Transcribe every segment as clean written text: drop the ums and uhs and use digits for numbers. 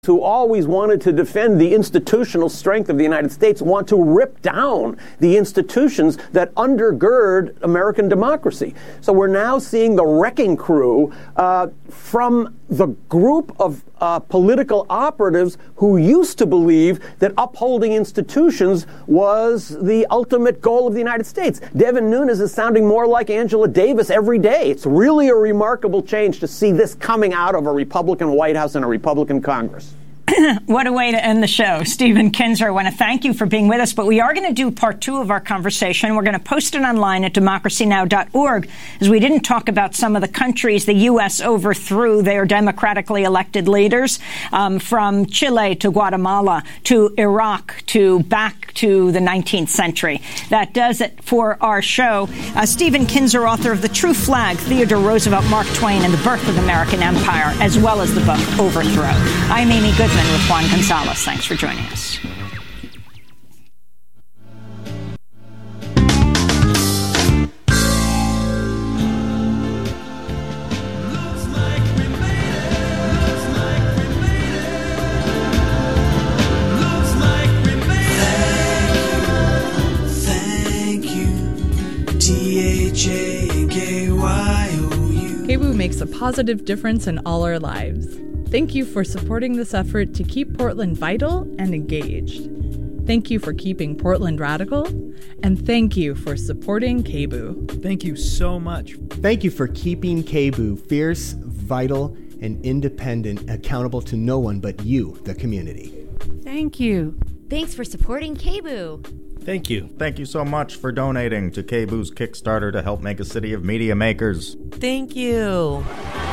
who always wanted to defend the institutional strength of the United States want to rip down the institutions that undergird American democracy. So we're now seeing the wrecking crew from the group of political operatives who used to believe that upholding institutions was the ultimate goal of the United States. Devin Nunes is sounding more like Angela Davis every day. It's really a remarkable change to see this coming out of a Republican White House and a Republican Congress. What a way to end the show. Stephen Kinzer, I want to thank you for being with us, but we are going to do part 2 of our conversation. We're going to post it online at democracynow.org, as we didn't talk about some of the countries the U.S. overthrew their democratically elected leaders, from Chile to Guatemala to Iraq to back to the 19th century. That does it for our show. Stephen Kinzer, author of The True Flag, Theodore Roosevelt, Mark Twain, and the Birth of the American Empire, as well as the book Overthrow. I'm Amy Goodman with Juan Gonzalez. Thanks for joining us. KBOO makes a positive difference in all our lives. Thank you for supporting this effort to keep Portland vital and engaged. Thank you for keeping Portland radical, and thank you for supporting KBOO. Thank you so much. Thank you for keeping KBOO fierce, vital, and independent, accountable to no one but you, the community. Thank you. Thanks for supporting KBOO. Thank you. Thank you so much for donating to KBOO's Kickstarter to help make a city of media makers. Thank you.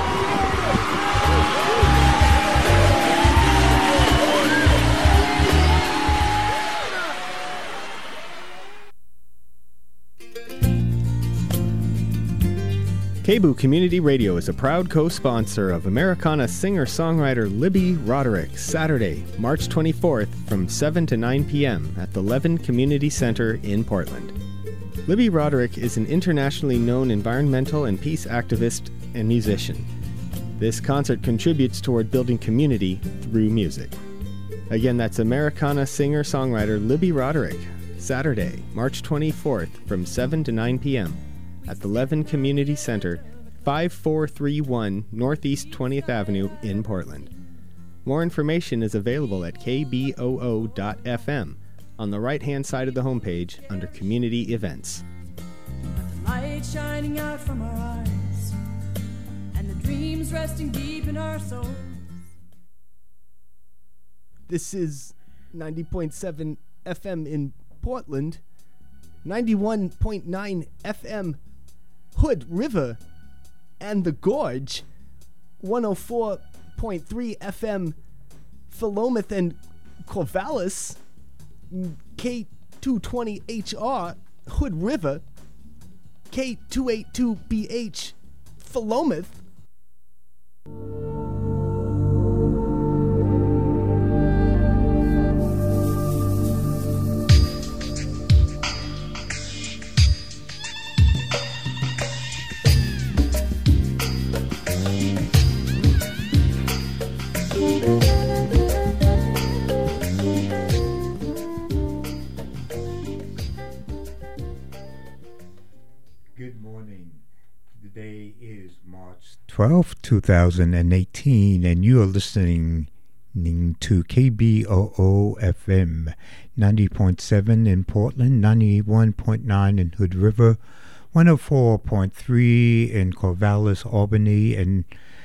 KBOO Community Radio is a proud co-sponsor of Americana singer-songwriter Libby Roderick, Saturday, March 24th from 7 to 9 p.m. at the Levin Community Center in Portland. Libby Roderick is an internationally known environmental and peace activist and musician. This concert contributes toward building community through music. Again, that's Americana singer-songwriter Libby Roderick, Saturday, March 24th from 7 to 9 p.m. at the Levin Community Center, 5431 Northeast 20th Avenue in Portland. More information is available at kboo.fm on the right-hand side of the homepage under Community Events. The light shining out from our eyes, and the dreams resting deep in our souls. This is 90.7 FM in Portland, 91.9 FM Hood River and the Gorge, 104.3 FM Philomath and Corvallis, K220HR Hood River, K282BH Philomath. Good morning. Today is March 12th, 2018, and you are listening to KBOO FM 90.7 in Portland, 91.9 in Hood River, 104.3 in Corvallis, Albany, and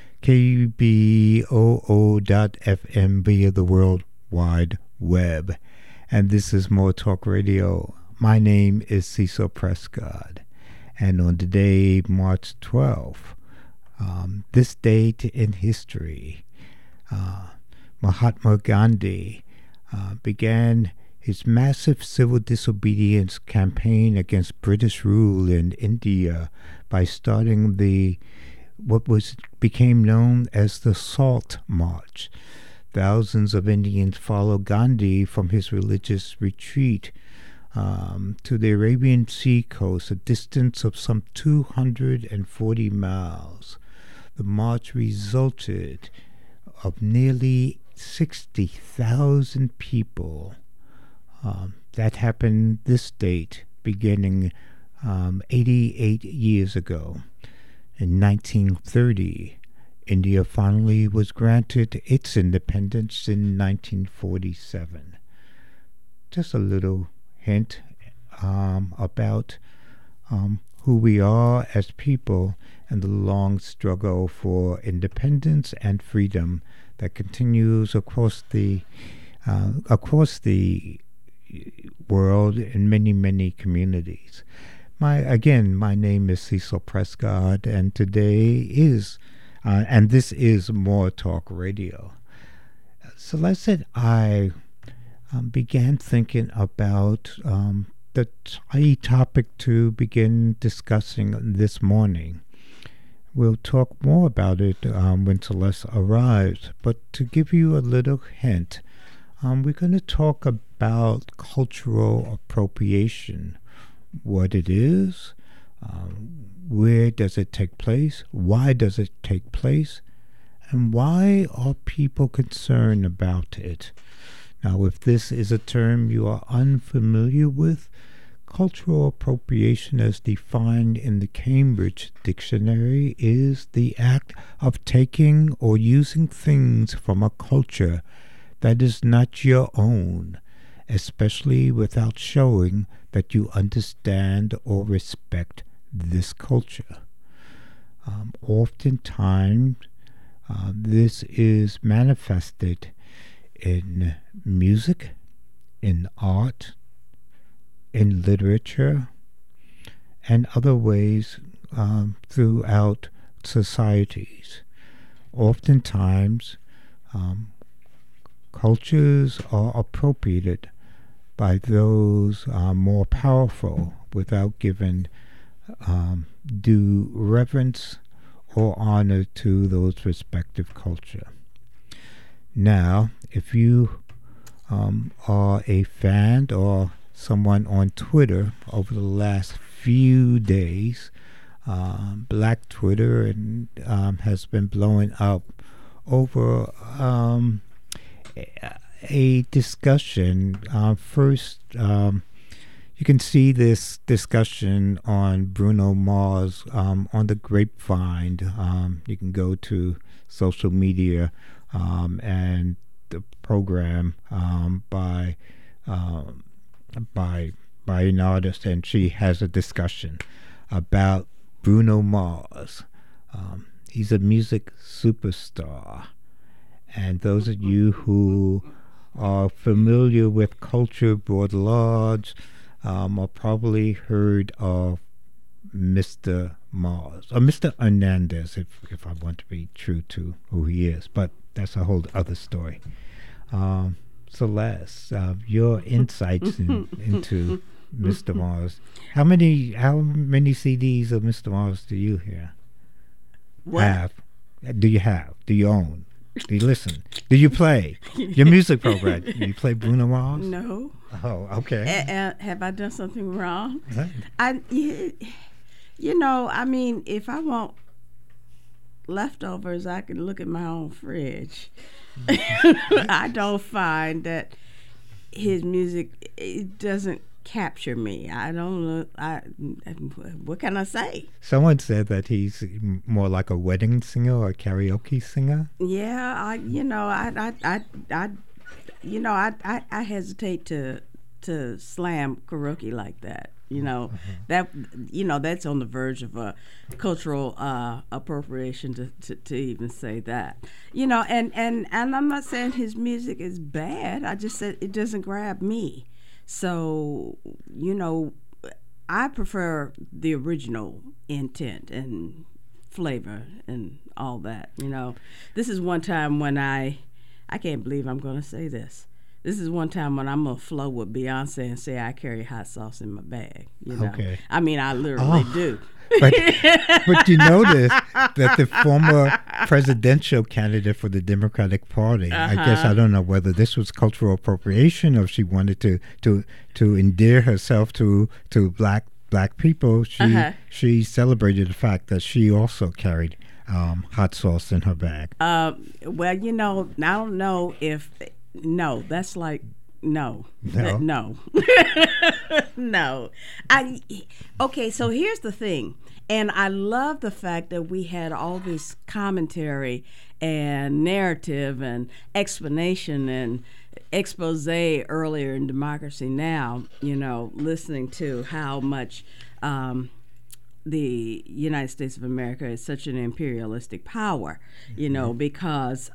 KBOO.FM via the World Wide Web. And this is More Talk Radio. My name is Cecil Prescott. And on today, March 12th, this date in history, Mahatma Gandhi began his massive civil disobedience campaign against British rule in India by starting what became known as the Salt March. Thousands of Indians followed Gandhi from his religious retreat to the Arabian Sea coast, a distance of some 240 miles. The march resulted of nearly 60,000 people. That happened this date, beginning 88 years ago. In 1930, India finally was granted its independence in 1947. Just a little hint about who we are as people and the long struggle for independence and freedom that continues across the world in many, many communities. My name is Cecil Prescott, and today is, and this is More Talk Radio. Celeste and I began thinking about the topic to begin discussing this morning. We'll talk more about it when Celeste arrives, but to give you a little hint, we're going to talk about cultural appropriation, what it is, where does it take place, why does it take place, and why are people concerned about it. Now, if this is a term you are unfamiliar with, cultural appropriation as defined in the Cambridge Dictionary is the act of taking or using things from a culture that is not your own, especially without showing that you understand or respect this culture. Oftentimes, this is manifested in music, in art, in literature, and other ways throughout societies. Oftentimes, cultures are appropriated by those more powerful without giving due reverence or honor to those respective culture. Now, if you are a fan or someone on Twitter over the last few days, Black Twitter has been blowing up over a discussion. First, you can see this discussion on Bruno Mars on the Grapevine. You can go to social media and the program by an artist, and she has a discussion about Bruno Mars. He's a music superstar, and those of you who are familiar with culture broad large are probably heard of Mr. Mars, or Mr. Hernandez, if I want to be true to who he is, but that's a whole other story. Celeste, your insights into Mr. Mars. How many CDs of Mr. Mars do you have? Do you have? Do you own? Do you listen? Do you play your music program? Do you play Bruno Mars? No. Oh, okay. Have I done something wrong? Huh? If I want leftovers, I can look at my own fridge. I don't find that his music, it doesn't capture me. I don't know. What can I say? Someone said that he's more like a wedding singer or a karaoke singer. Yeah, I hesitate to slam karaoke like that. That's on the verge of a cultural appropriation to even say that. And I'm not saying his music is bad. I just said it doesn't grab me. So, I prefer the original intent and flavor and all that. This is one time when I can't believe I'm going to say this. This is one time when I'm going to flow with Beyonce and say I carry hot sauce in my bag. Okay. I mean, I literally do. But you notice that the former presidential candidate for the Democratic Party, I guess, I don't know whether this was cultural appropriation or if she wanted to endear herself to black people. She celebrated the fact that she also carried hot sauce in her bag? Well, you know, I don't know if that's like no. No. No. Okay, so here's the thing. And I love the fact that we had all this commentary and narrative and explanation and expose earlier in Democracy Now!, you know, listening to how much the United States of America is such an imperialistic power, you know, because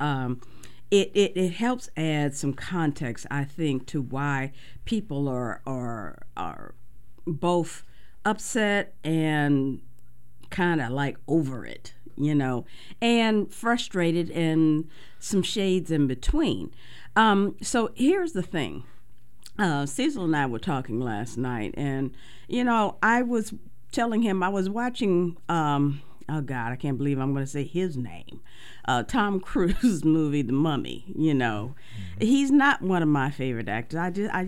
it helps add some context, I think, to why people are both upset and kind of like over it, you know, and frustrated and some shades in between. So here's the thing. Cecil and I were talking last night, and, you know, I was telling him I was watching, oh God, I can't believe I'm going to say his name, Tom Cruise movie, The Mummy, you know. He's not one of my favorite actors.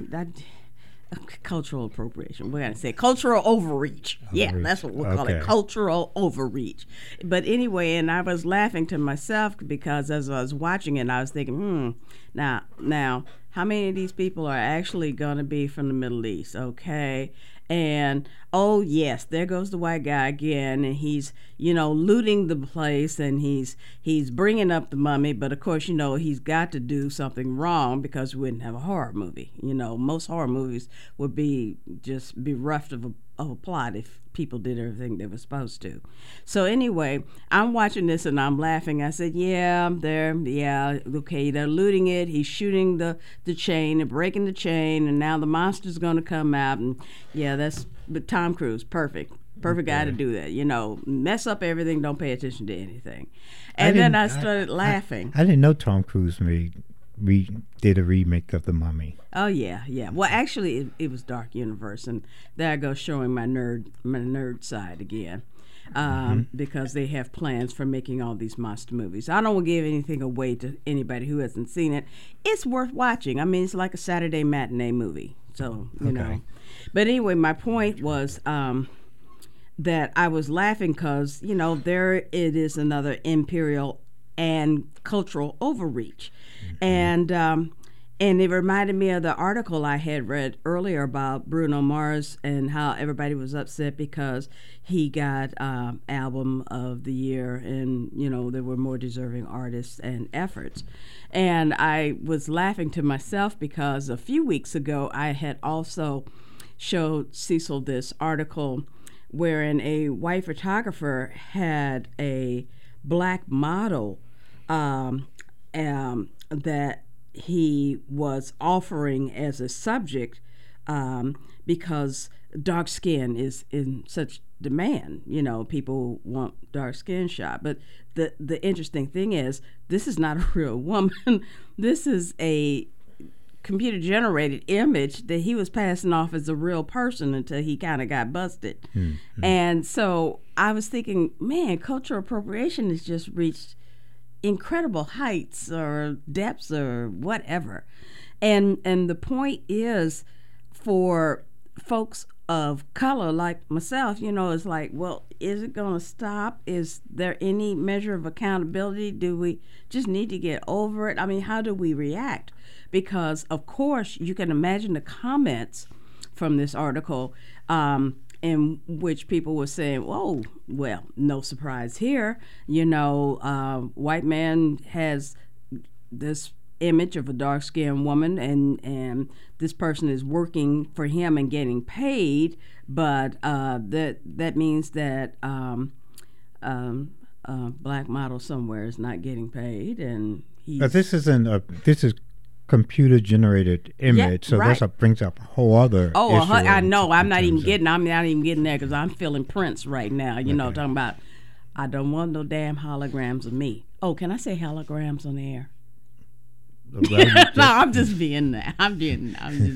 Cultural appropriation. We're going to say cultural overreach. Yeah, that's what we'll call it, cultural overreach. But anyway, and I was laughing to myself because as I was watching it, I was thinking, now, how many of these people are actually going to be from the Middle East? Okay. And, oh, yes, there goes the white guy again, and he's, you know, looting the place, and he's bringing up the mummy, but, of course, you know, he's got to do something wrong because we wouldn't have a horror movie. You know, most horror movies would be just bereft of a plot if people did everything they were supposed to. So, anyway, I'm watching this, and I'm laughing. I said, they're looting it. He's shooting the chain and breaking the chain, and now the monster's going to come out, and, but Tom Cruise, perfect guy to do that. You know, mess up everything, don't pay attention to anything. And then I started laughing. I didn't know Tom Cruise did a remake of The Mummy. Oh yeah. Well, actually, it was Dark Universe, and there I go showing my nerd side again, because they have plans for making all these monster movies. I don't want to give anything away to anybody who hasn't seen it. It's worth watching. I mean, it's like a Saturday matinee movie. So you know. But anyway, my point was that I was laughing because, you know, there it is, another imperial and cultural overreach. And it reminded me of the article I had read earlier about Bruno Mars and how everybody was upset because he got Album of the Year, and, you know, there were more deserving artists and efforts. And I was laughing to myself because a few weeks ago I had also showed Cecil this article wherein a white photographer had a black model that he was offering as a subject because dark skin is in such demand. You know, people want dark skin shot. But the interesting thing is, this is not a real woman. This is a computer-generated image that he was passing off as a real person until he kind of got busted. And so I was thinking, man, cultural appropriation has just reached incredible heights or depths or whatever. And the point is, for folks of color like myself, you know, it's like, well, is it going to stop? Is there any measure of accountability? Do we just need to get over it? I mean, how do we react? Because, of course, you can imagine the comments from this article in which people were saying, oh, well, no surprise here. You know, white man has this image of a dark-skinned woman, and this person is working for him and getting paid, but that means that black model somewhere is not getting paid, and he's... But this is computer-generated image, so right. That brings up a whole other issue. I know. I'm not even getting there because I'm feeling Prince right now. You know, talking about, I don't want no damn holograms of me. Oh, can I say holograms on the air? No, I'm just being that. I'm being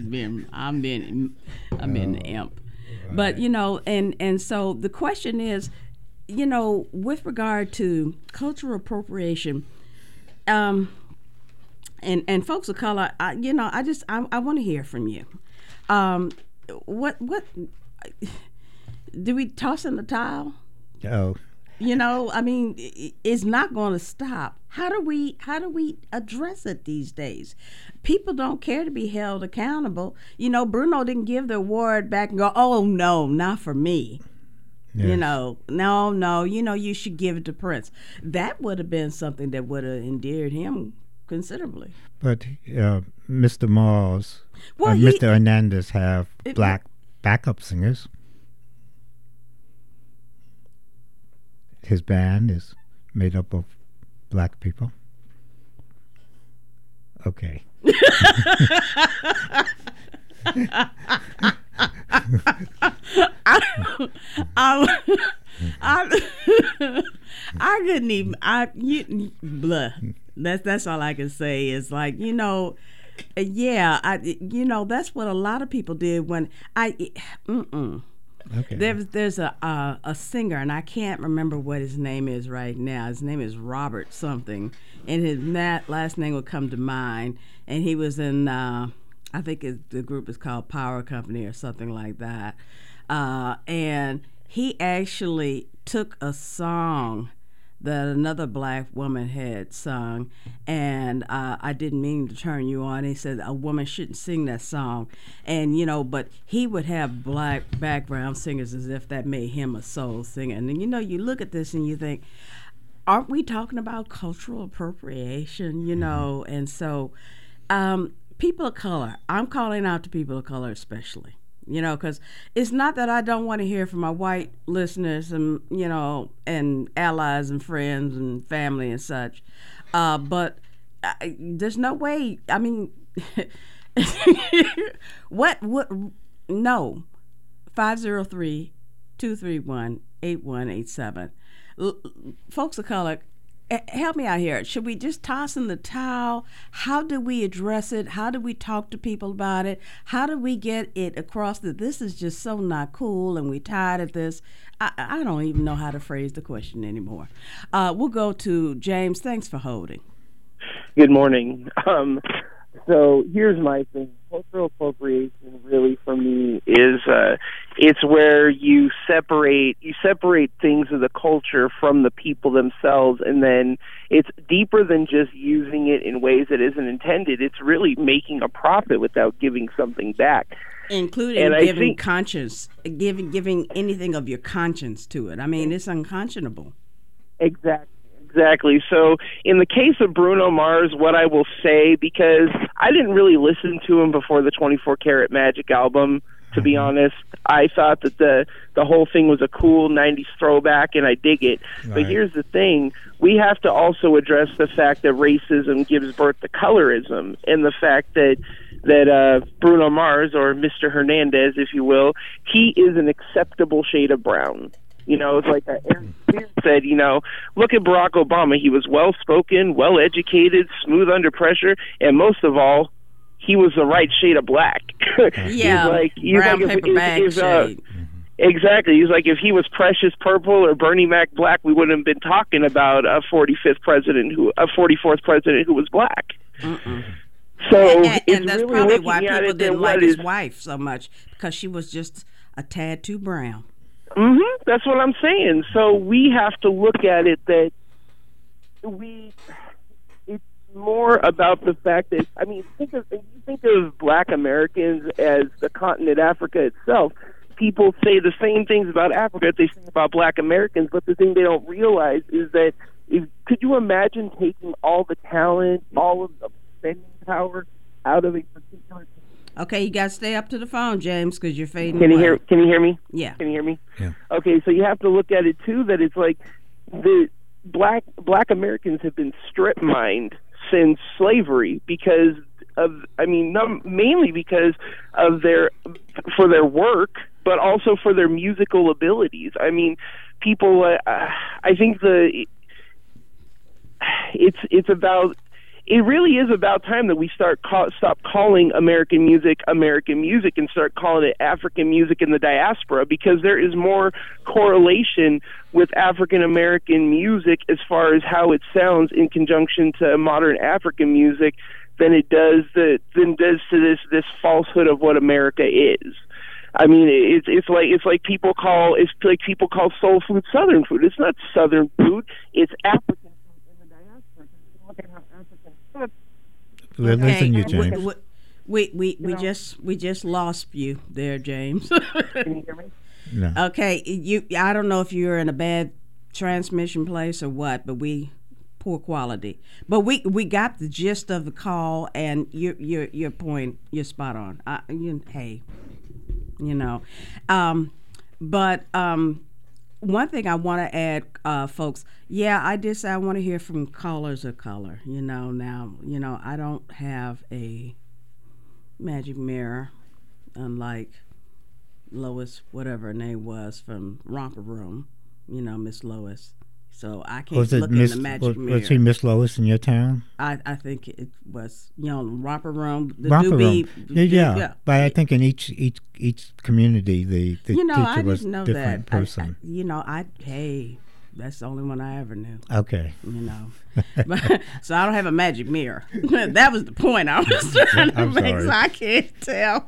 the imp. But you know, and so the question is, you know, with regard to cultural appropriation, and folks of color, I want to hear from you. What do we toss in the towel? Oh, You know, I mean, it's not going to stop. How do we address it these days? People don't care to be held accountable. You know, Bruno didn't give the award back and go, "Oh no, not for me." Yes. You know, no, you know, you should give it to Prince. That would have been something that would have endeared him considerably. But Mr. Mars and Mr. Hernandez have black backup singers. His band is made up of black people. Okay. I couldn't even. That's all I can say is, like, you know, you know, that's what a lot of people did when Okay. There's a singer, and I can't remember what his name is right now. His name is Robert something, and his last name will come to mind. And he was in, I think the group is called Power Company or something like that. And he actually took a song that another black woman had sung, and I didn't mean to turn you on. He said a woman shouldn't sing that song, and you know, but he would have black background singers as if that made him a soul singer. And you know, you look at this and you think, aren't we talking about cultural appropriation? You know, and so people of color, I'm calling out to people of color especially. You know, because it's not that I don't want to hear from my white listeners and, you know, and allies and friends and family and such. But there's no way, I mean, no. 503-231-8187. Folks of color, help me out here. Should we just toss in the towel? How do we address it? How do we talk to people about it? How do we get it across that this is just so not cool and we're tired of this? I don't even know how to phrase the question anymore. We'll go to James. Thanks for holding. Good morning. So here's my thing. Cultural appropriation really for me is it's where you separate things of the culture from the people themselves, and then it's deeper than just using it in ways that isn't intended. It's really making a profit without giving something back. Including giving conscience, giving anything of your conscience to it. I mean, it's unconscionable. Exactly. So in the case of Bruno Mars, what I will say, because I didn't really listen to him before the 24 Karat Magic album, to be honest. I thought that the whole thing was a cool 90s throwback, and I dig it. Right. But here's the thing. We have to also address the fact that racism gives birth to colorism, and the fact that Bruno Mars, or Mr. Hernandez, if you will, he is an acceptable shade of brown. You know, it's like Aaron Spears said, you know, look at Barack Obama. He was well-spoken, well-educated, smooth under pressure, and most of all, he was the right shade of black. Yeah, brown paper bag shade. Exactly. He's like, if he was Precious Purple or Bernie Mac Black, we wouldn't have been talking about a 44th president who was black. So and that's really probably why people didn't like his wife so much, because she was just a tad too brown. That's what I'm saying. So we have to look at it that it's more about the fact that, I mean, think of black Americans as the continent Africa itself. People say the same things about Africa that they say about black Americans, but the thing they don't realize is that could you imagine taking all the talent, all of the spending power out of a particular. Okay, you got to stay up to the phone, James, because you're fading Can you away. hear me? Yeah. Can you hear me? Yeah. Okay, so you have to look at it too, that it's like the black Americans have been strip mined since slavery because of, I mean, mainly because of their work, but also for their musical abilities. I mean, people. I think it really is about time that we stop calling American music and start calling it African music in the diaspora, because there is more correlation with African American music as far as how it sounds in conjunction to modern African music than it does to this falsehood of what America is. I mean, it's like people call soul food Southern food. It's not Southern food. It's African food in the diaspora. Look at how African food. We're losing you, James. We just lost you there, James. Can you hear me? No. Okay, I don't know if you're in a bad transmission place or what, but poor quality. But we got the gist of the call, and your point, you're spot on. But one thing I want to add, folks. Yeah, I did say I want to hear from callers of color. Now, I don't have a magic mirror, unlike Lois, whatever her name was from Romper Room, Miss Lois. So I can't look in the magic mirror. Was she Miss Lois in your town? I think it was, Romper Room. The Romper Room. Yeah. But I think in each community, the teacher was a different person. That's the only one I ever knew. Okay. So I don't have a magic mirror. That was the point I was trying to make. Sorry. So I can't tell.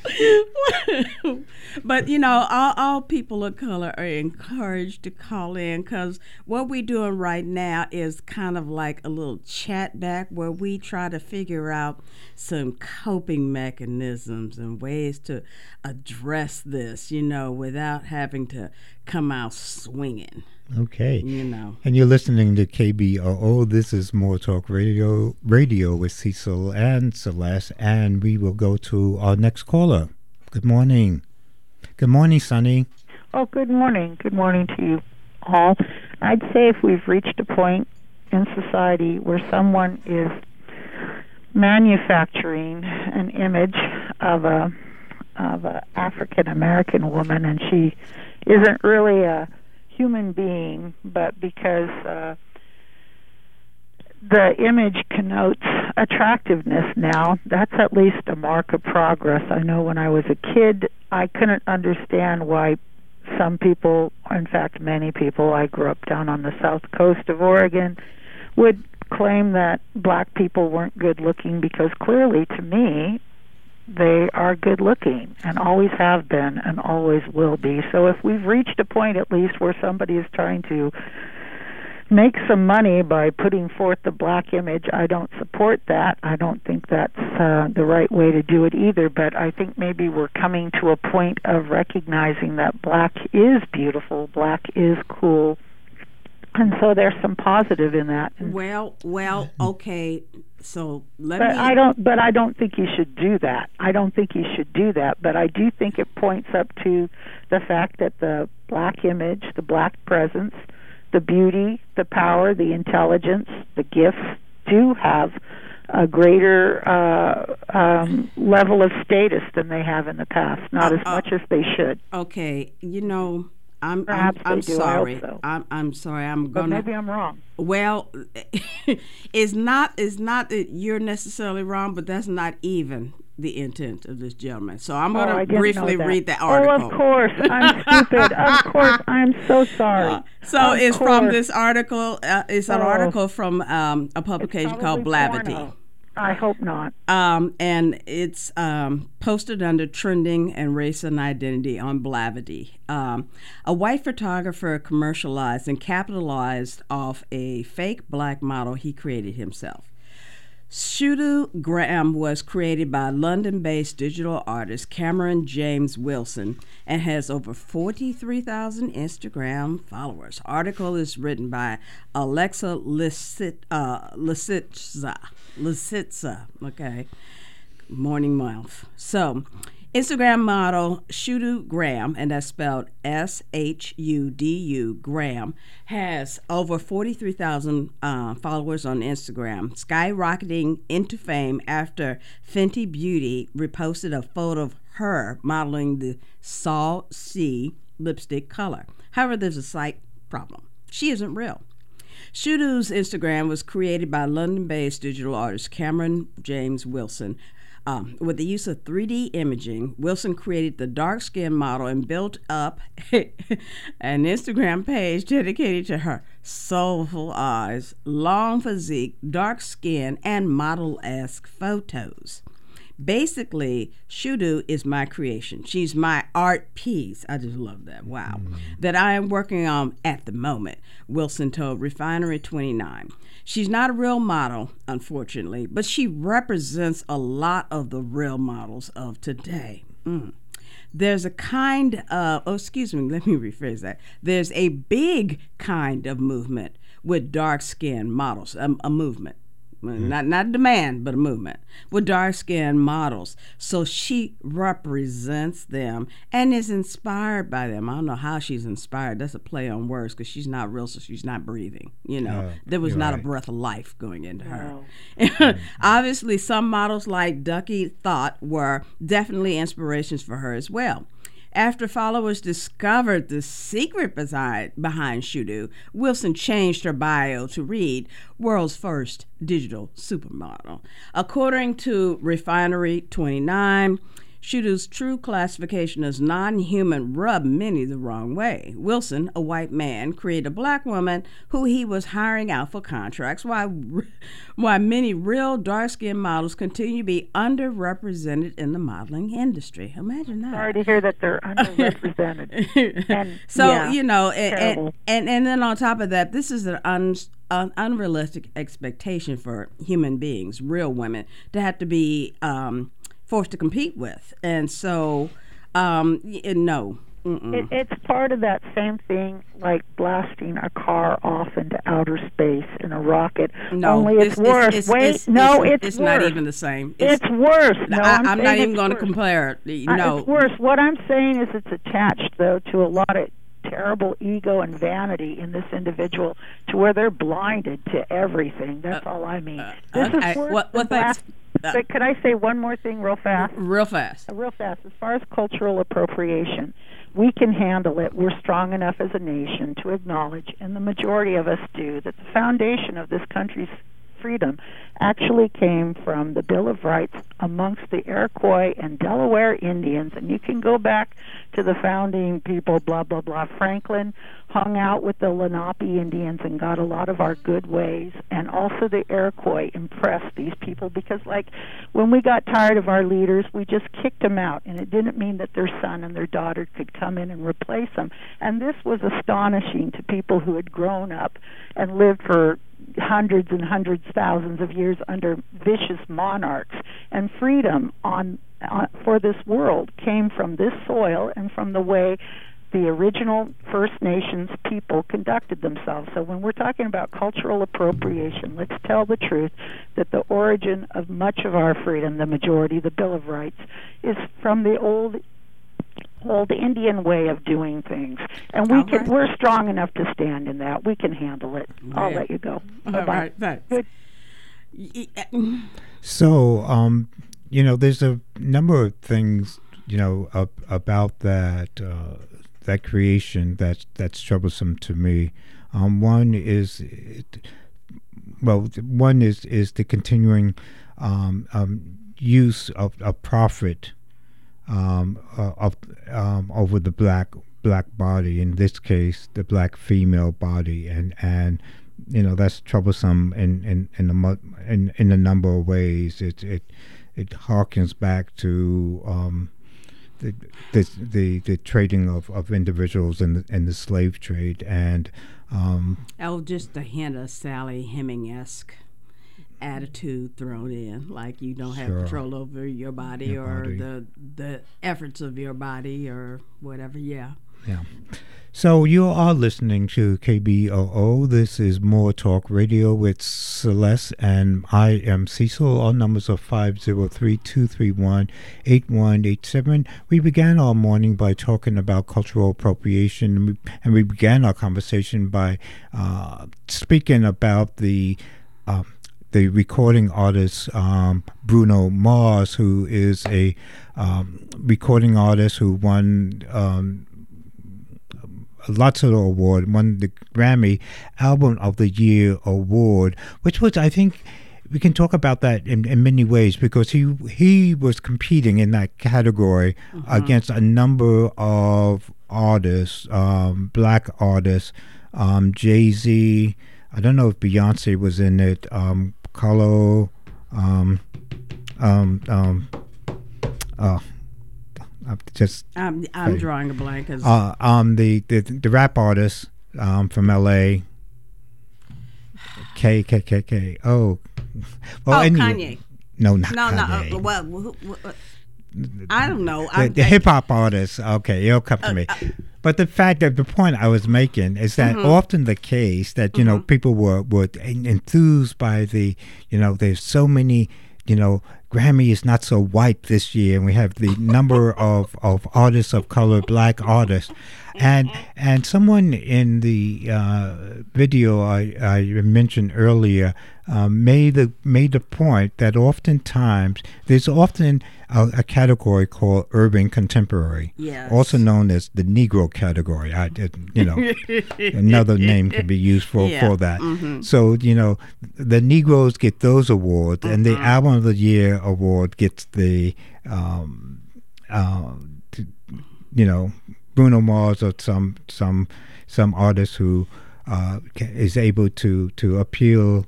But all people of color are encouraged to call in, because what we're doing right now is kind of like a little chat back where we try to figure out some coping mechanisms and ways to address this, without having to come out swinging. Okay. And you're listening to KBOO. This is More Talk Radio with Cecil and Celeste, and we will go to our next caller. Good morning. Good morning, Sonny. Oh, good morning. Good morning to you all. I'd say if we've reached a point in society where someone is manufacturing an image of a African American woman, and she isn't really a human being, but because the image connotes attractiveness now, that's at least a mark of progress. I know when I was a kid, I couldn't understand why some people, in fact many people, I grew up down on the south coast of Oregon, would claim that black people weren't good looking, because clearly to me they are good looking and always have been and always will be. So if we've reached a point at least where somebody is trying to make some money by putting forth the black image, I don't support that. I don't think that's the right way to do it either, but I think maybe we're coming to a point of recognizing that black is beautiful, black is cool, and so there's some positive in that. Well, okay. So I don't think you should do that. I don't think you should do that. But I do think it points up to the fact that the black image, the black presence, the beauty, the power, the intelligence, the gifts do have a greater level of status than they have in the past. Not as much as they should. Okay, I'm Perhaps sorry. So. I'm sorry. But maybe I'm wrong. Well, it's not that you're necessarily wrong, but that's not even the intent of this gentleman. So I'm going to briefly read the article. Oh, of course. I'm stupid. Of course. I'm so sorry. It's from this article. It's an article from a publication called Blavity. Porno. I hope not. And it's posted under Trending and Race and Identity on Blavity. A white photographer commercialized and capitalized off a fake black model he created himself. Shooter Graham was created by London-based digital artist Cameron James Wilson and has over 43,000 Instagram followers. Article is written by Alexa Lisitsa. Okay, Morning Mouth. So, Instagram model Shooter Graham, and that's spelled SHUDU Graham, has over 43,000 followers on Instagram, skyrocketing into fame after Fenty Beauty reposted a photo of her modeling the Salt Sea lipstick color. However, there's a slight problem. She isn't real. Shooter's Instagram was created by London-based digital artist Cameron James Wilson. With the use of 3D imaging, Wilson created the dark-skinned model and built up an Instagram page dedicated to her soulful eyes, long physique, dark skin, and model-esque photos. Basically, Shudu is my creation. She's my art piece. I just love that. Wow. That I am working on at the moment, Wilson told Refinery 29. She's not a real model, unfortunately, but she represents a lot of the real models of today. There's a kind of, let me rephrase that. There's a big kind of movement with dark-skinned models, a movement. Not demand, but a movement with dark-skinned models. So she represents them and is inspired by them. I don't know how she's inspired. That's a play on words because she's not real, so she's not breathing. There was not a breath of life going into her. Obviously, some models like Ducky Thought were definitely inspirations for her as well. After followers discovered the secret behind Shudu, Wilson changed her bio to read World's First Digital Supermodel. According to Refinery 29, Shudu's true classification as non-human rubbed many the wrong way. Wilson, a white man, created a black woman who he was hiring out for contracts, while many real dark-skinned models continue to be underrepresented in the modeling industry. Imagine that. Sorry to hear that they're underrepresented. And then on top of that, this is an unrealistic expectation for human beings, real women, to have to be forced to compete with. And so, no. It's part of that same thing, like blasting a car off into outer space in a rocket. No, only it's worse. It's worse. Not even the same. It's worse. No, I'm not even going to compare it. It's worse. What I'm saying is it's attached, though, to a lot of terrible ego and vanity in this individual to where they're blinded to everything. That's all I mean. This is worse than blasting. But could I say one more thing real fast? Real fast. As far as cultural appropriation, we can handle it. We're strong enough as a nation to acknowledge, and the majority of us do, that the foundation of this country's freedom actually came from the Bill of Rights amongst the Iroquois and Delaware Indians. And you can go back to the founding people, blah, blah, blah. Franklin hung out with the Lenape Indians and got a lot of our good ways. And also the Iroquois impressed these people because, like, when we got tired of our leaders, we just kicked them out. And it didn't mean that their son and their daughter could come in and replace them. And this was astonishing to people who had grown up and lived for hundreds and hundreds, thousands of years under vicious monarchs. And freedom for this world came from this soil and from the way the original First Nations people conducted themselves. So when we're talking about cultural appropriation, let's tell the truth that the origin of much of our freedom, the majority, the Bill of Rights, is from the old Indian way of doing things. And we're strong enough to stand in that. We can handle it. Yeah. I'll let you go. Bye-bye. Good. So, there's a number of things, about that creation that's troublesome to me. One is the continuing use of profit over the black body, in this case the black female body, and that's troublesome in a number of ways. It harkens back to the trading of individuals in the slave trade, and just a hint of Sally Heming-esque attitude thrown in, like you don't have control over your body the efforts of your body or whatever. Yeah. So you are listening to KBOO. This is More Talk Radio with Celeste, and I am Cecil. Our numbers are 503-231-8187. We began our morning by talking about cultural appropriation, and we began our conversation by speaking about the recording artist Bruno Mars, who is a recording artist who won lots of award, won the Grammy Album of the Year award, which was, I think, we can talk about that in many ways, because he was competing in that category against a number of artists, black artists, Jay-Z. I don't know if Beyonce was in it. Carlo, I'm drawing a blank. The rap artist from L.A. K. Oh, well, Kanye. No, not Kanye. I don't know. The hip hop artist. Okay, it'll come to me. But the fact that the point I was making is that often the case that people were enthused by there's so many Grammy is not so white this year, and we have the number of artists of color, black artists, and someone in the video I mentioned earlier made the point that oftentimes there's often a category called urban contemporary, also known as the Negro category. Another name can be used for that. So the Negroes get those awards, and the Album of the Year award gets the Bruno Mars or some artist who is able to appeal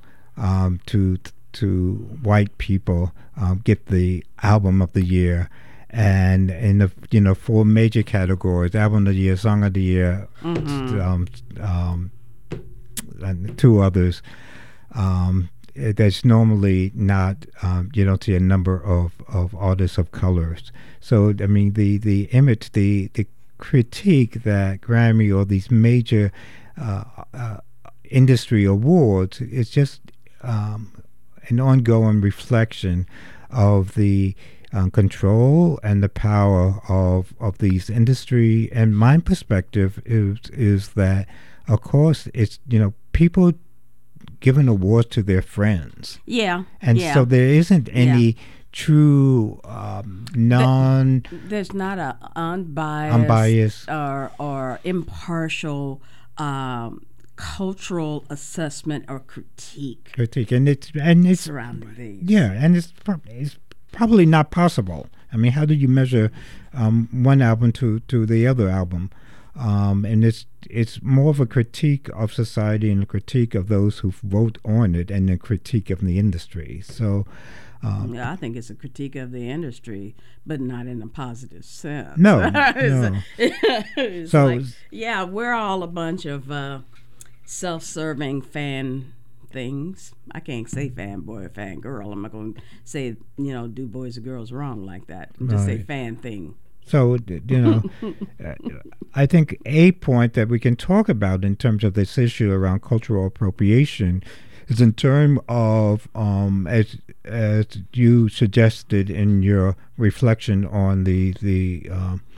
to white people, get the Album of the Year, and in the 4 major categories: Album of the Year, Song of the Year, and 2 others. There's normally not you don't see a number of artists of colors. So I mean the image, the critique that Grammy or these major industry awards is just an ongoing reflection of the control and the power of these industry. And my perspective is that, of course, it's people giving awards to their friends. So there isn't any true there's not a unbiased or impartial cultural assessment or critique and it's surrounding these. And it's probably not possible. I mean, how do you measure one album to the other album? And it's more of a critique of society and a critique of those who vote on it, and a critique of the industry. So I think it's a critique of the industry, but not in a positive sense. No. It's so we're all a bunch of self-serving fan things. I can't say fanboy or fangirl. I'm not going to say do boys and girls wrong like that. Just say fan thing. So I think a point that we can talk about in terms of this issue around cultural appropriation is in terms of as you suggested in your reflection on the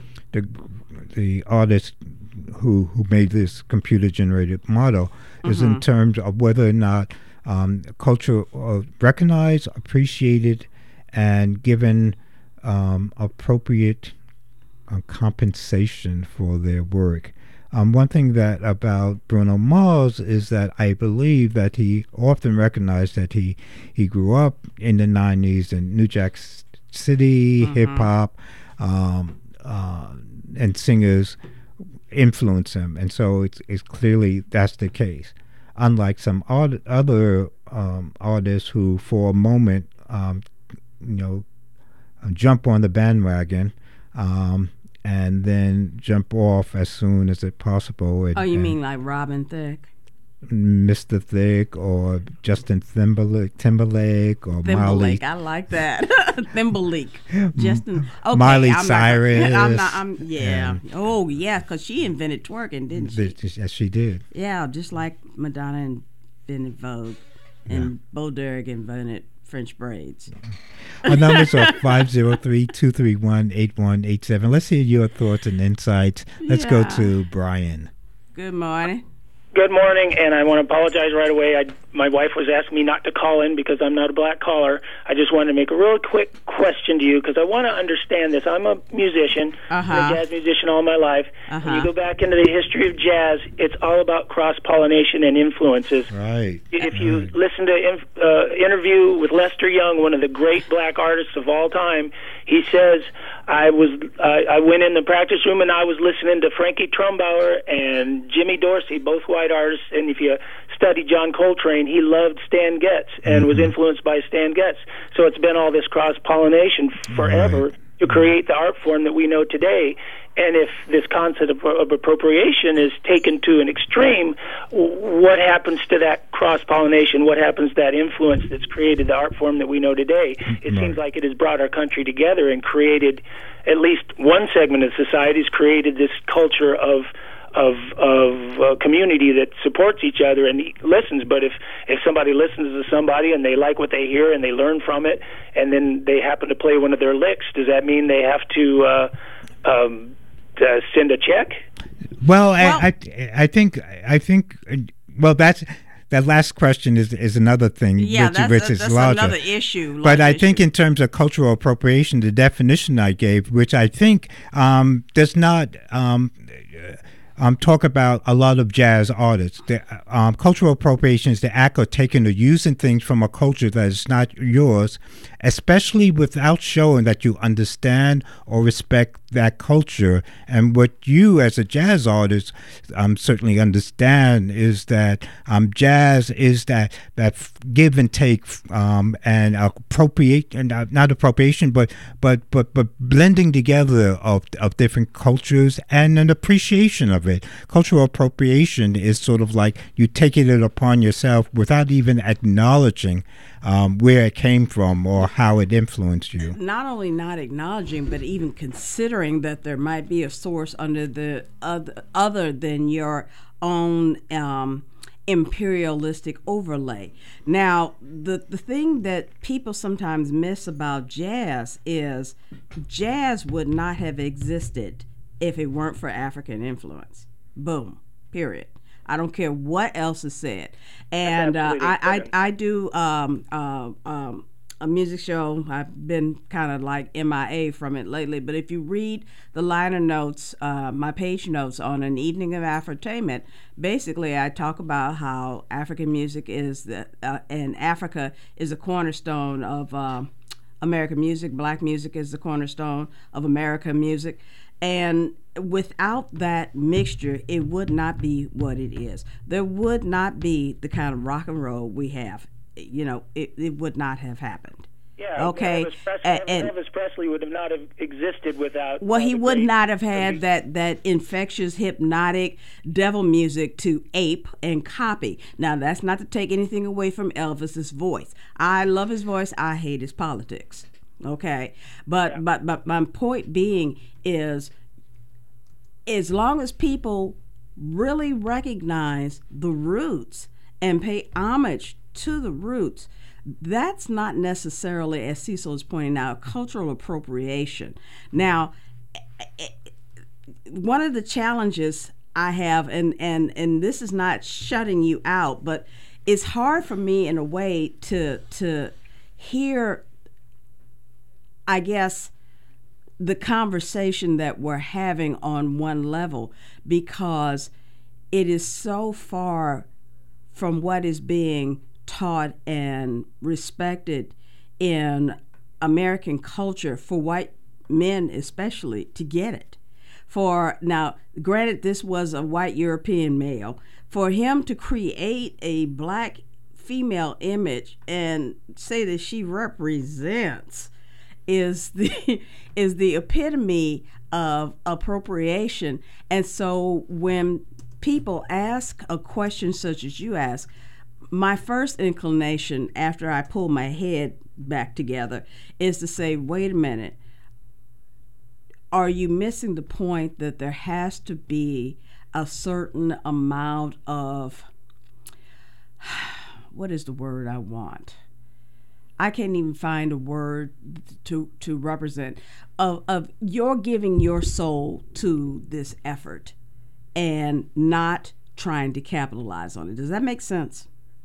artist who made this computer-generated model, is in terms of whether or not culture recognized, appreciated, and given appropriate compensation for their work. One thing that about Bruno Mars is that I believe that he often recognized that he grew up in the 90s in New Jack City, hip-hop, and singers influence him, and so it's clearly that's the case. Unlike some other artists who, for a moment, jump on the bandwagon, and then jump off as soon as it's possible. You mean like Robin Thicke? Mr. Thicke or Justin Timberlake or Miley. I like that. Thimbleleak. Justin. Okay, Miley Cyrus. Because she invented twerking, didn't she? Yes, she did. Yeah, just like Madonna invented Vogue, and Bo Derek invented French braids. Our numbers are 503-231-8187. Let's hear your thoughts and insights. Let's go to Brian. Good morning. Good morning, and I want to apologize right away. My wife was asking me not to call in because I'm not a black caller. I just wanted to make a real quick question to you because I want to understand this. I'm a musician, I'm a jazz musician all my life. When you go back into the history of jazz, it's all about cross-pollination and influences. Right. If you listen to interview with Lester Young, one of the great black artists of all time, he says, I went in the practice room and I was listening to Frankie Trumbauer and Jimmy Dorsey, both white artists, and if you study John Coltrane, he loved Stan Getz and was influenced by Stan Getz. So it's been all this cross-pollination forever. Right. to create the art form that we know today. And if this concept of appropriation is taken to an extreme, what happens to that cross-pollination? What happens to that influence that's created the art form that we know today? It seems like it has brought our country together and created, at least one segment of society has created this culture of community that supports each other and listens. But if somebody listens to somebody and they like what they hear and they learn from it, and then they happen to play one of their licks, does that mean they have to send a check? Well, I think that last question is another thing. Yeah, which is that's larger. another issue. But I think in terms of cultural appropriation, the definition I gave, which I think does not talk about a lot of jazz artists. Cultural appropriation is the act of taking or using things from a culture that is not yours, especially without showing that you understand or respect that culture. And what you as a jazz artist certainly understand is that jazz is that give and take and appropriate, and not appropriation, but blending together of different cultures and an appreciation of it. Cultural appropriation is sort of like you taking it upon yourself without even acknowledging where it came from or how it influenced you. Not only not acknowledging, but even considering that there might be a source under the other than your own imperialistic overlay. Now, the thing that people sometimes miss about jazz is jazz would not have existed if it weren't for African influence. Boom. Period. I don't care what else is said. And I do a music show. I've been kind of like MIA from it lately. But if you read the liner notes, my page notes on An Evening of Afrotainment, basically I talk about how African music is and Africa is a cornerstone of American music. Black music is the cornerstone of American music. And without that mixture, it would not be what it is. There would not be the kind of rock and roll we have. You know, it would not have happened. Yeah. Okay. Elvis Presley would have not have existed without. Well, he would not have had that infectious, hypnotic devil music to ape and copy. Now, that's not to take anything away from Elvis's voice. I love his voice. I hate his politics. Okay, but my point being is, as long as people really recognize the roots and pay homage to the roots, that's not necessarily, as Cecil is pointing out, cultural appropriation. Now, one of the challenges I have, and this is not shutting you out, but it's hard for me in a way to hear, I guess, the conversation that we're having on one level, because it is so far from what is being taught and respected in American culture for white men especially to get it. For now, granted, this was a white European male. For him to create a black female image and say that she represents is the epitome of appropriation. And so when people ask a question such as you ask, my first inclination after I pull my head back together is to say, wait a minute, are you missing the point that there has to be a certain amount of, what is the word I want? I can't even find a word to represent of you're giving your soul to this effort and not trying to capitalize on it. Does that make sense?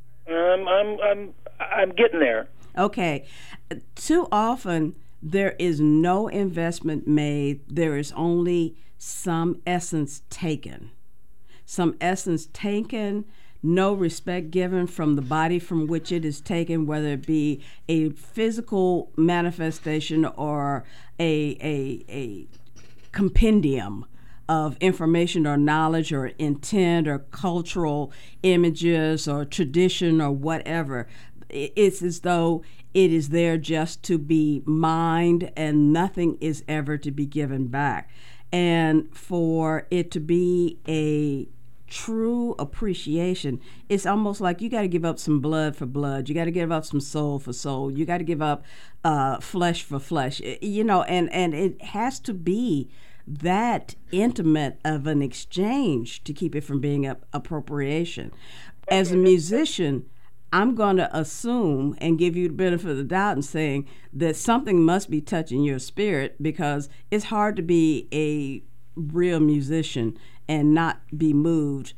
I'm getting there. Okay. Too often there is no investment made. There is only some essence taken. Some essence taken, no respect given from the body from which it is taken, whether it be a physical manifestation or a compendium of information or knowledge or intent or cultural images or tradition or whatever. it's as though it is there just to be mined and nothing is ever to be given back. And for it to be a true appreciation, it's almost like you got to give up some blood for blood. You got to give up some soul for soul. You got to give up flesh for flesh, and it has to be that intimate of an exchange to keep it from being appropriation. As a musician, I'm going to assume and give you the benefit of the doubt in saying that something must be touching your spirit, because it's hard to be a real musician and not be moved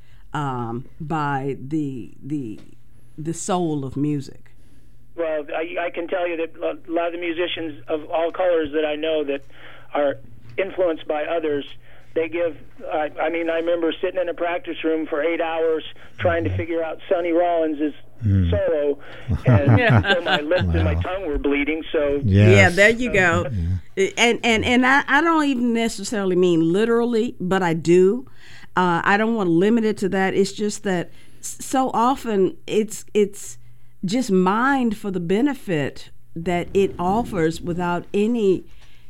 by the soul of music. Well, I can tell you that a lot of the musicians of all colors that I know that are influenced by others, they give, I remember sitting in a practice room for 8 hours trying to figure out Sonny Rollins' solo, and so my lips and my tongue were bleeding. So yeah, there you go. And I don't even necessarily mean literally, but I do. I don't want to limit it to that. It's just that so often it's just mined for the benefit that it offers without any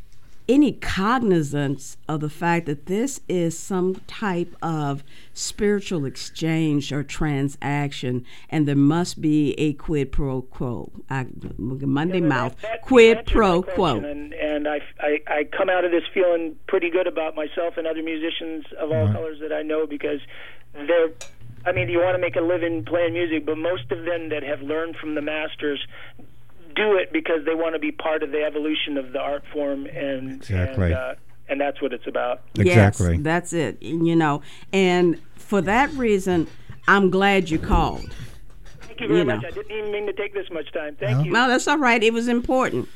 cognizance of the fact that this is some type of spiritual exchange or transaction, and there must be a quid pro quo. Monday mouth. Quid pro quo. And I come out of this feeling pretty good about myself and other musicians of all colors that I know, because they're, you want to make a living playing music, but most of them that have learned from the masters do it because they want to be part of the evolution of the art form, and that's what it's about. Exactly. Yes, that's it. And for that reason, I'm glad you called. Thank you very much. I didn't even mean to take this much time. Thank you. No, that's all right. It was important.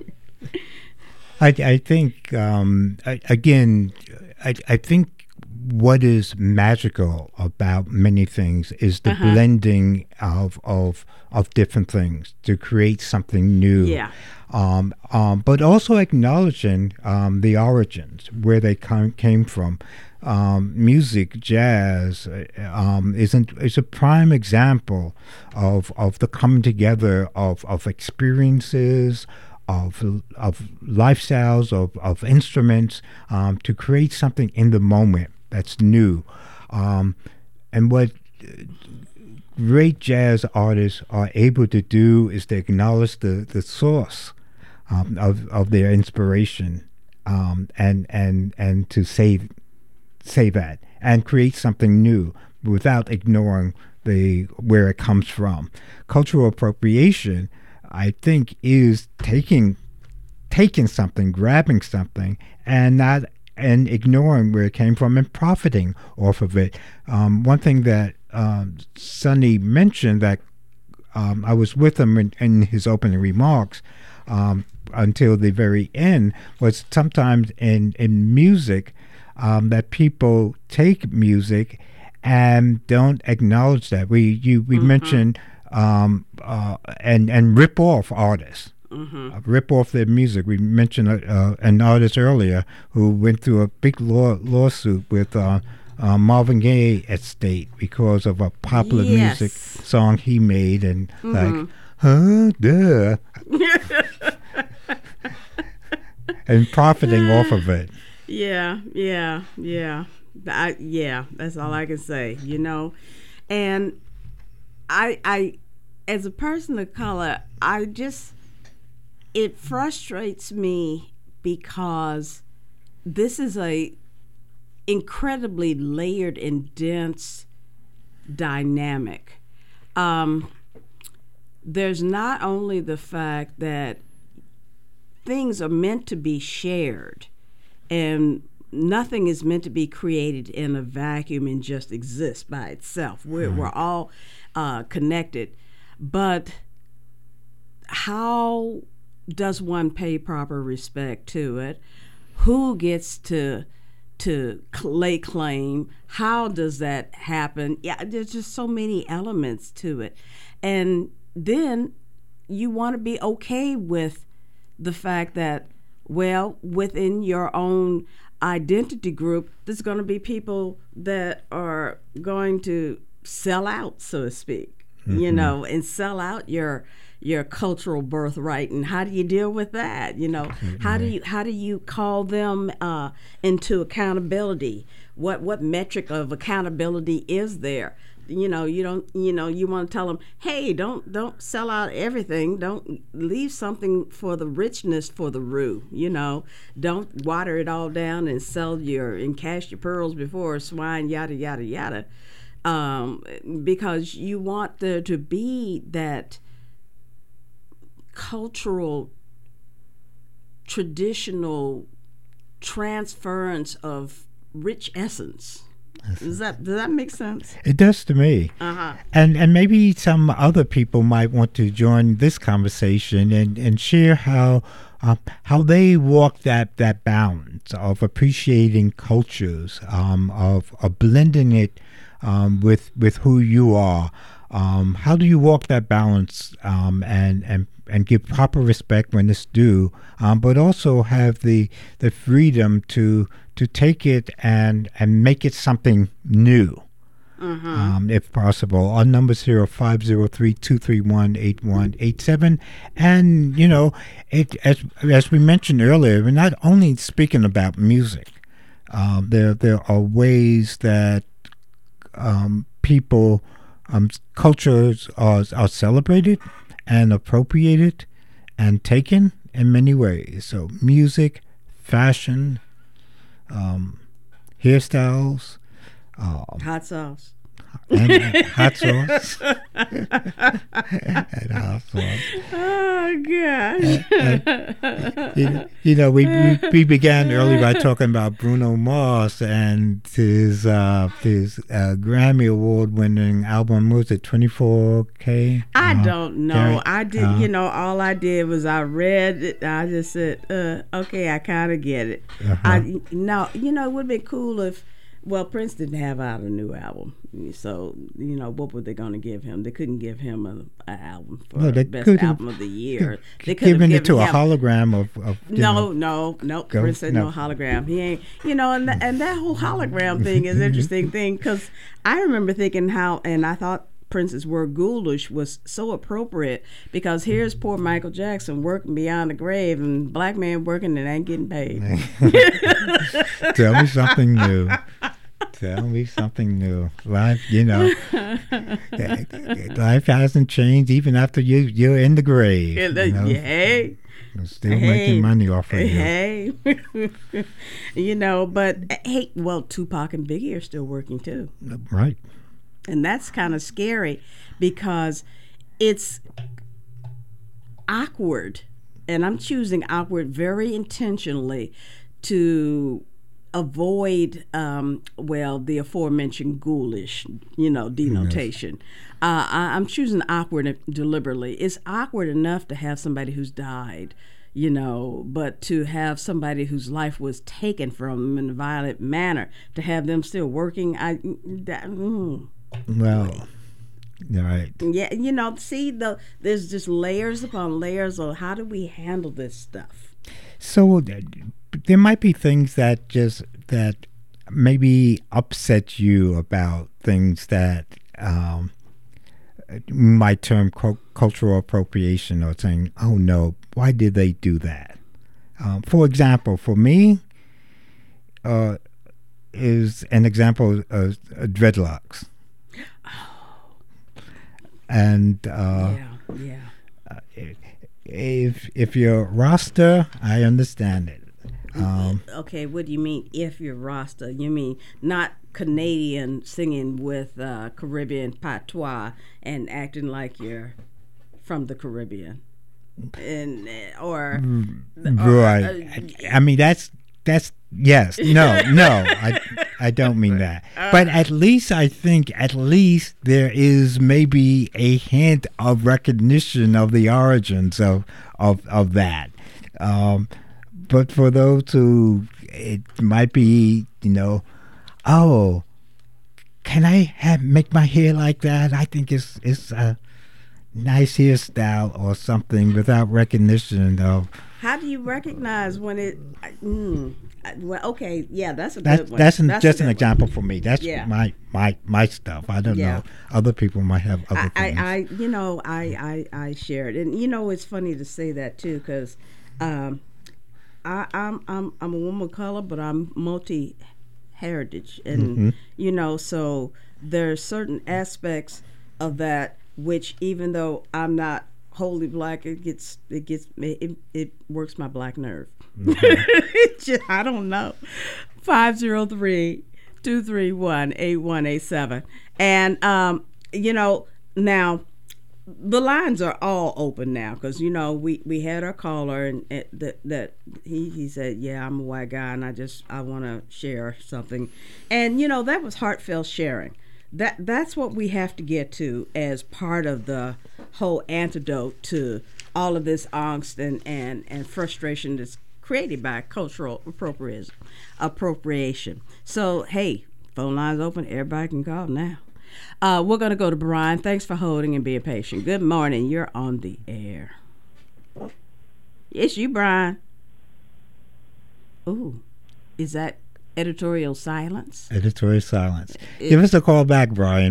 I think I think what is magical about many things is the blending of different things to create something new. Yeah. But also acknowledging the origins, where they came from. Music, jazz, is a prime example of the coming together of experiences, of lifestyles, of instruments, to create something in the moment that's new. And what great jazz artists are able to do is to acknowledge the source of their inspiration, and to say that and create something new without ignoring where it comes from. Cultural appropriation, I think, is taking something, grabbing something, and ignoring where it came from and profiting off of it. One thing that Sonny mentioned, that I was with him in his opening remarks until the very end, was sometimes in music that people take music and don't acknowledge that. We mentioned and rip off artists. Rip off their music. We mentioned an artist earlier who went through a big lawsuit with Marvin Gaye estate because of a popular music song he made, and and profiting off of it. Yeah. That's all I can say. And I as a person of color, it frustrates me because this is a incredibly layered and dense dynamic. There's not only the fact that things are meant to be shared, and nothing is meant to be created in a vacuum and just exist by itself. We're all connected, but how does one pay proper respect to it? Who gets to lay claim? How does that happen? Yeah, there's just so many elements to it. And then you want to be okay with the fact that, well, within your own identity group, there's going to be people that are going to sell out, so to speak. you know, and sell out your cultural birthright. And how do you deal with that? You know, how do you call them into accountability? What metric of accountability is there? You know, you don't, you know, you want to tell them, hey, don't sell out everything. Don't leave something for the richness for the roux. You know, don't water it all down and and cash your pearls before swine, yada, yada, yada. Because you want there to be that cultural, traditional transference of rich essence. Does that make sense? It does to me. And maybe some other people might want to join this conversation and share how they walk that balance of appreciating cultures, of blending it with who you are. How do you walk that balance and give proper respect when it's due, but also have the freedom to take it and make it something new, if possible. Our number is 503-231-8187. And, you know, as we mentioned earlier, we're not only speaking about music. There are ways that people, cultures are celebrated and appropriated and taken in many ways. So music, fashion, hairstyles, hot sauce. And hot sauce. And hot sauce. Oh, gosh. You know, we began early by talking about Bruno Mars and his Grammy Award-winning album. Was it 24K? I don't know. I did. You know, all I did was I read it. I just said, okay, I kind of get it. No, you know, it would be cool if. Well, Prince didn't have out a new album, so you know what were they going to give him? They couldn't give him an album for best album of the year. They could have given it to a hologram of no. Prince said no hologram. He ain't, you know, and that whole hologram thing is an interesting thing because I remember thinking and I thought Prince's word ghoulish was so appropriate because here's poor Michael Jackson working beyond the grave and black man working and ain't getting paid. Tell me something new. Tell me something new. Life, you know, life hasn't changed even after you're in the grave. You know? Hey. Still making money off of you. Hey. You know, but hey, well, Tupac and Biggie are still working too. Right. And that's kind of scary because it's awkward. And I'm choosing awkward very intentionally to avoid, the aforementioned ghoulish, you know, denotation. Yes. I'm choosing awkward deliberately. It's awkward enough to have somebody who's died, you know, but to have somebody whose life was taken from them in a violent manner, to have them still working, Well, right. Yeah, you know, see, there's just layers upon layers of how do we handle this stuff. So there might be things that maybe upset you about things that might term cultural appropriation or saying, oh no, why did they do that? For example, for me, is an example of dreadlocks. And if you're Rasta, I understand it. Okay, what do you mean if you're Rasta? You mean not Canadian singing with Caribbean patois and acting like you're from the Caribbean, or right? I mean that's yes. No. I don't mean that. But at least I think there is maybe a hint of recognition of the origins of that. But for those who it might be, you know, oh, can I make my hair like that? I think it's a nice hairstyle or something without recognition of. How do you recognize when it? Well, okay, yeah, that's a That's good one. that's That's an example for me. That's Yeah. my stuff. I don't Yeah. know. Other people might have other things. I share it, and it's funny to say that too, because I'm a woman of color, but I'm multi-heritage, and so there's certain aspects of that which, even though I'm not wholly black, it works my black nerve. I don't know. 503-231-8187. And now the lines are all open now, because we had our caller, and that he said, yeah, I'm a white guy and I want to share something, and that was heartfelt sharing. That's what we have to get to as part of the whole antidote to all of this angst and frustration that's created by cultural appropriation. So, hey, phone lines open. Everybody can call now. We're going to go to Brian. Thanks for holding and being patient. Good morning. You're on the air. It's you, Brian. Ooh, is that editorial silence? Editorial silence. Give us a call back, Brian,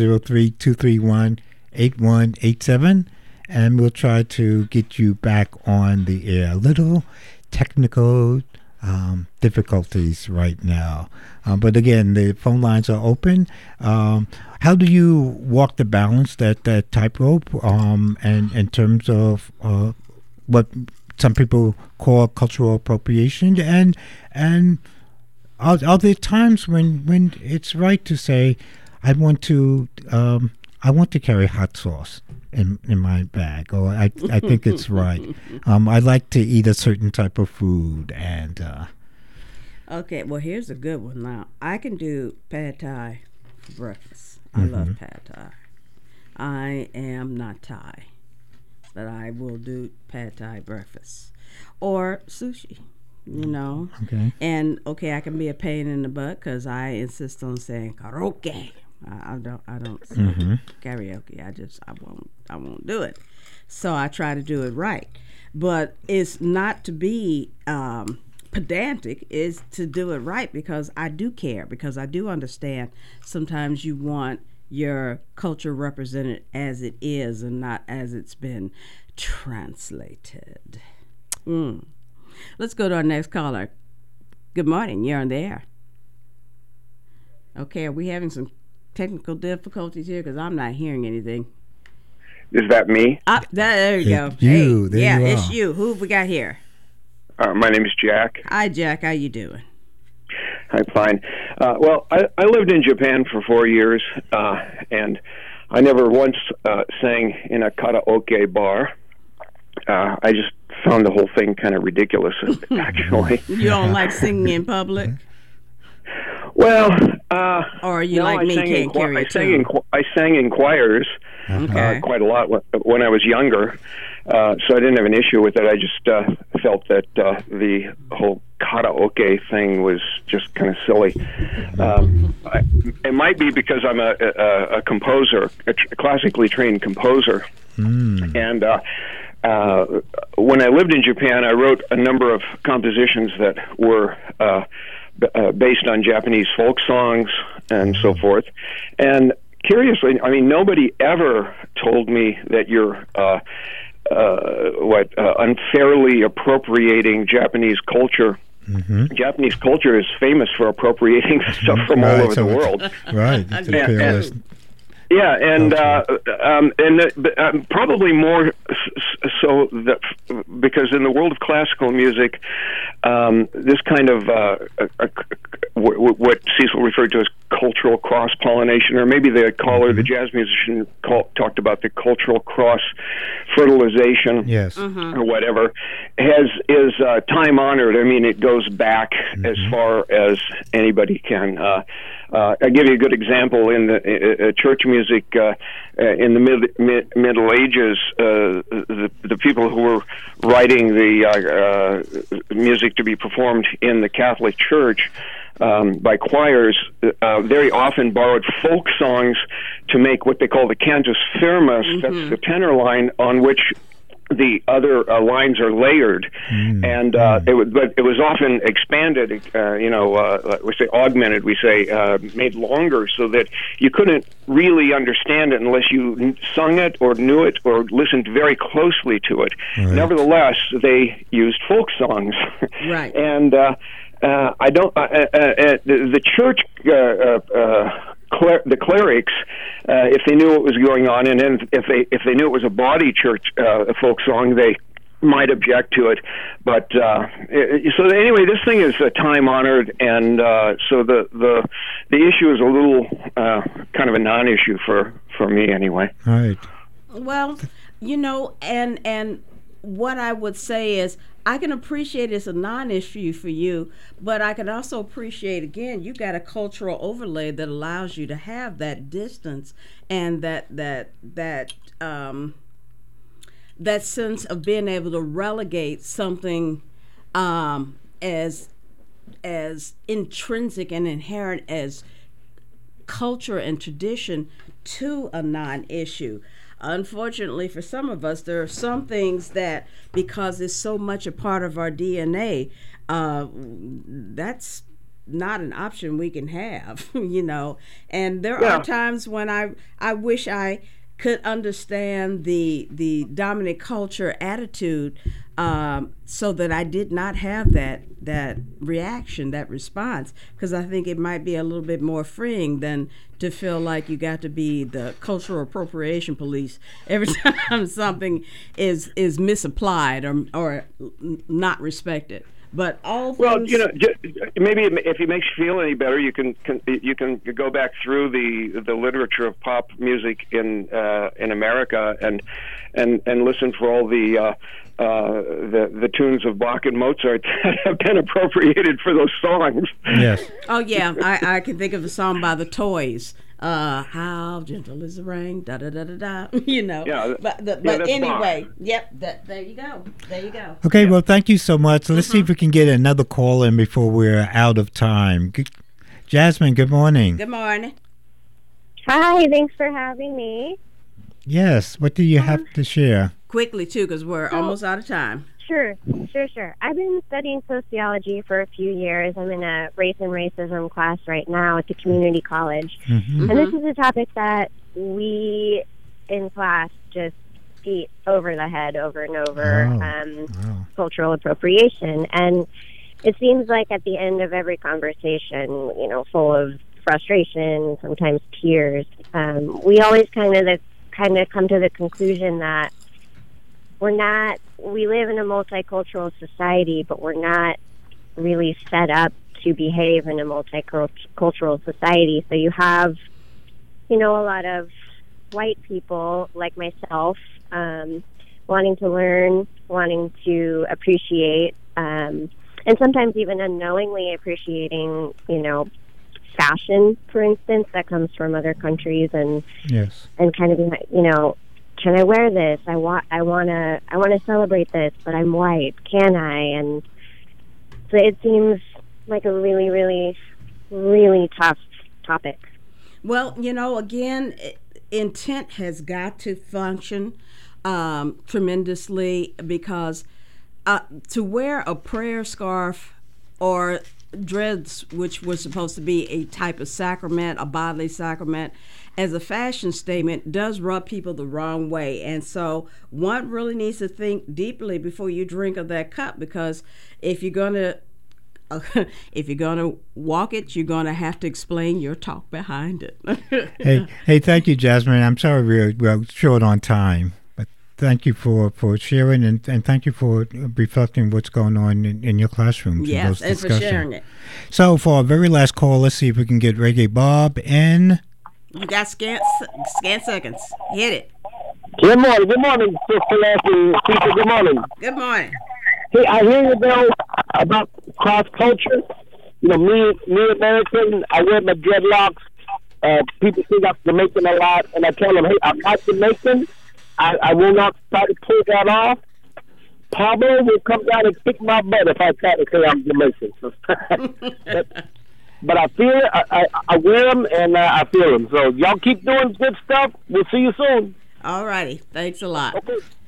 503-231-8187, and we'll try to get you back on the air. Little technical difficulties right now. But again, the phone lines are open. How do you walk the balance, that tightrope, and in terms of what some people call cultural appropriation, and are there times when it's right to say, I want to carry hot sauce in my bag, or I think it's right. I like to eat a certain type of food, and okay, well, here's a good one. Now, I can do pad thai for breakfast. I love pad thai. I am not Thai, but I will do pad thai breakfast or sushi. Okay. And I can be a pain in the butt because I insist on saying karaoke. I don't sing karaoke. I won't do it. So I try to do it right. But it's not to be pedantic, is to do it right, because I do care, because I do understand sometimes you want your culture represented as it is and not as it's been translated. Let's go to our next caller. Good morning. You're on the air. Okay, are we having some technical difficulties here? Because I'm not hearing anything. Is that me? There you go. You. Hey, there you it's are. you. Who have we got here? My name is Jack. Hi, Jack. How you doing? I'm fine. Well, I lived in Japan for 4 years, and I never once sang in a karaoke bar. I just found the whole thing kind of ridiculous, actually. You don't like singing in public? Well, or you like me, can't carry a tune? I sang in choirs quite a lot when I was younger, so I didn't have an issue with it. I just felt that the whole karaoke thing was just kind of silly. It might be because I'm a composer, a classically trained composer, and when I lived in Japan, I wrote a number of compositions that were based on Japanese folk songs and so forth. And curiously, I mean, nobody ever told me that you're unfairly appropriating Japanese culture. Japanese culture is famous for appropriating stuff from all over the world. Right. It's imperialist. Yeah, and probably more so that because in the world of classical music, this kind of what Cecil referred to as cultural cross-pollination, or maybe the caller, the jazz musician, talked about the cultural cross-fertilization, or whatever, is time-honored. I mean, it goes back as far as anybody can. I'll give you a good example. In the church music in the Middle Ages, the people who were writing the music to be performed in the Catholic Church by choirs very often borrowed folk songs to make what they call the cantus firmus. That's the tenor line on which the other lines are layered, and but it was often expanded. We say augmented. We say made longer, so that you couldn't really understand it unless you sung it or knew it or listened very closely to it. Right. Nevertheless, they used folk songs, right? And I don't. The church. The clerics, if they knew what was going on, and then if they knew it was a body church folk song, they might object to it. But so anyway, this thing is time honored, and so the issue is a little kind of a non-issue for me anyway. Right. Well, and what I would say is, I can appreciate it's a non-issue for you, but I can also appreciate, again, you got a cultural overlay that allows you to have that distance and that sense of being able to relegate something as intrinsic and inherent as culture and tradition to a non-issue. Unfortunately, for some of us, there are some things that, because it's so much a part of our DNA, that's not an option we can have, And there are times when I wish I could understand the dominant culture attitude, so that I did not have that reaction, that response, because I think it might be a little bit more freeing than to feel like you got to be the cultural appropriation police every time something is misapplied or not respected. But all things... Well, maybe if it makes you feel any better, you can go back through the literature of pop music in America and listen for all the tunes of Bach and Mozart that have been appropriated for those songs. Yes. Oh yeah, I can think of a song by the Toys. How gentle is the rain, da da da da da. Yeah. But anyway, Bach. Yep. There you go. Okay. Well, thank you so much. Let's see if we can get another call in before we're out of time. Jasmine, good morning. Good morning. Hi. Thanks for having me. Yes. What do you have to share? Quickly too, because we're almost out of time. Sure. I've been studying sociology for a few years. I'm in a race and racism class right now at the community college. Mm-hmm. And this is a topic that we in class just beat over the head over and over, cultural appropriation. And it seems like at the end of every conversation, full of frustration, sometimes tears, we always kind of come to the conclusion that we live in a multicultural society, but we're not really set up to behave in a multicultural society. So you have, a lot of white people like myself, wanting to learn, wanting to appreciate, and sometimes even unknowingly appreciating, fashion, for instance, that comes from other countries, and yes, and kind of being like, can I wear this? I want to celebrate this, but I'm white. Can I? And so it seems like a really, really, really tough topic. Well, again, intent has got to function tremendously, because to wear a prayer scarf or dreads, which was supposed to be a type of sacrament, a bodily sacrament, as a fashion statement, does rub people the wrong way. And so one really needs to think deeply before you drink of that cup, because if you're gonna walk it, you're gonna have to explain your talk behind it. Hey, thank you, Jasmine. I'm sorry we're short on time, but thank you for sharing, and thank you for reflecting what's going on in your classroom. Yes, and for sharing it. So for our very last call, let's see if we can get Reggae Bob in. You got scant seconds. Hit it. Good morning, Sister Lassie. Good morning. Good morning. Hey, I hear you, Bill, about cross culture. Me American, I wear my dreadlocks. People think I'm Jamaican a lot, and I tell them, hey, I'm not Jamaican. I will not try to pull that off. Pablo will come down and kick my butt if I try to say I'm Jamaican. But I feel it. I wear them, and I feel them. So y'all keep doing good stuff. We'll see you soon. All righty. Thanks a lot. Okay.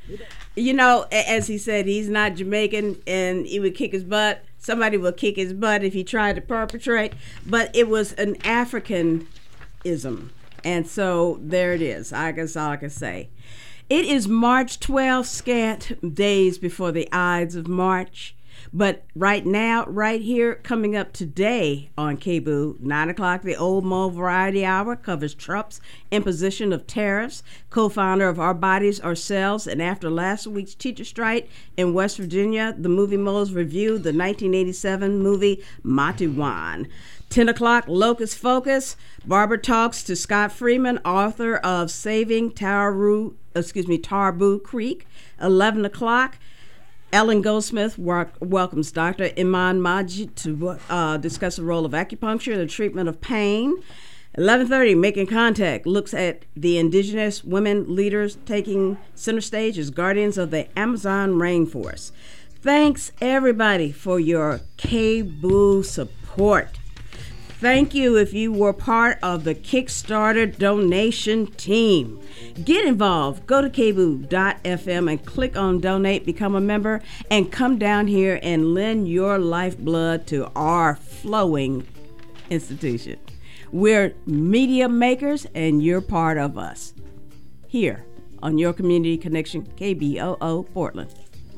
You know, as he said, he's not Jamaican, and he would kick his butt. Somebody will kick his butt if he tried to perpetrate. But it was an Africanism. And so there it is. I guess all I can say. It is March 12th, scant days before the Ides of March. But right now, right here, coming up today on KBOO, 9 o'clock, the Old Mo Variety Hour covers Trump's imposition of tariffs, co-founder of Our Bodies, Ourselves, and after last week's teacher strike in West Virginia, the Movie Moles review the 1987 movie Matewan. 10 o'clock, Locust Focus. Barbara talks to Scott Freeman, author of Saving Tarboo Creek. 11 o'clock, Ellen Goldsmith welcomes Dr. Iman Majid to discuss the role of acupuncture in the treatment of pain. 11:30, Making Contact looks at the indigenous women leaders taking center stage as guardians of the Amazon rainforest. Thanks, everybody, for your KBOO support. Thank you if you were part of the Kickstarter donation team. Get involved. Go to kboo.fm and click on donate, become a member, and come down here and lend your lifeblood to our flowing institution. We're media makers, and you're part of us. Here on your Community Connection, KBOO Portland.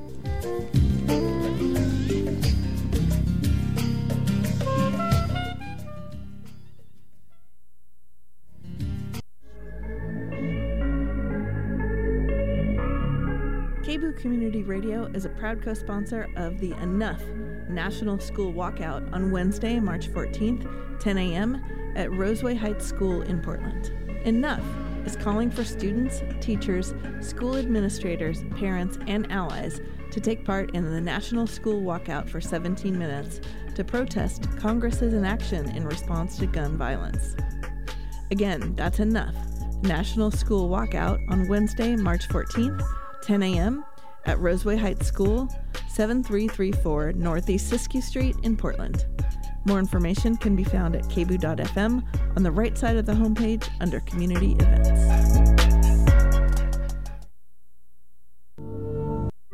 KBOO Community Radio is a proud co-sponsor of the Enough National School Walkout on Wednesday, March 14th, 10 a.m. at Roseway Heights School in Portland. Enough is calling for students, teachers, school administrators, parents, and allies to take part in the National School Walkout for 17 minutes to protest Congress's inaction in response to gun violence. Again, that's Enough National School Walkout on Wednesday, March 14th, 10 a.m. at Roseway Heights School, 7334 Northeast Siskiyou Street in Portland. More information can be found at kboo.fm on the right side of the homepage under Community Events.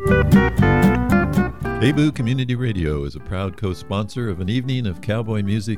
KBOO Community Radio is a proud co-sponsor of an evening of cowboy music